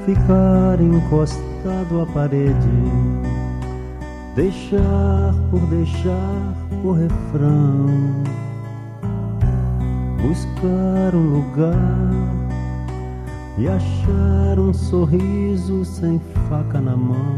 ficar encostado à parede, deixar o refrão, buscar um lugar e achar um sorriso sem faca na mão,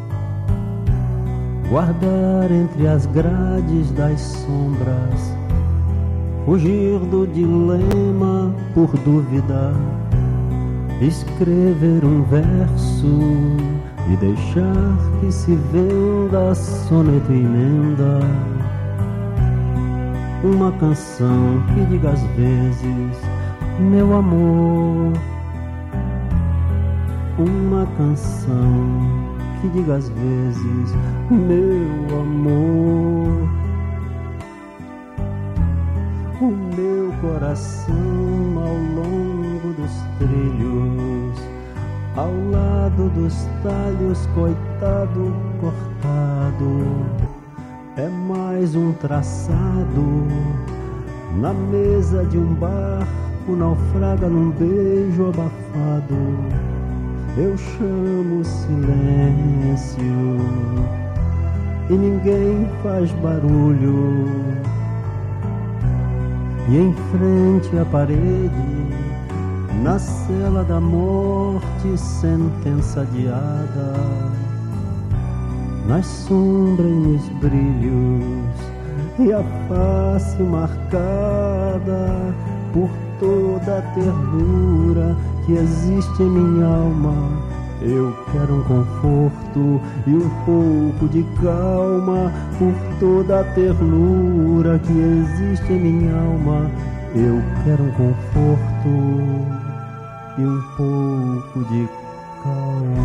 guardar entre as grades das sombras, fugir do dilema por duvidar, escrever um verso e deixar que se venda soneto e emenda, uma canção que diga às vezes meu amor, uma canção que diga às vezes meu amor. O meu coração ao longo dos trilhos, ao lado dos talhos, coitado, cortado, é mais um traçado. Na mesa de um barco naufraga num beijo abafado. Eu chamo silêncio e ninguém faz barulho. E em frente à parede, na cela da morte, sentença adiada, nas sombras e nos brilhos, e a face marcada por toda a ternura que existe em minha alma. Eu quero um conforto e um pouco de calma por toda a ternura que existe em minha alma. Eu quero um conforto e um pouco de calma.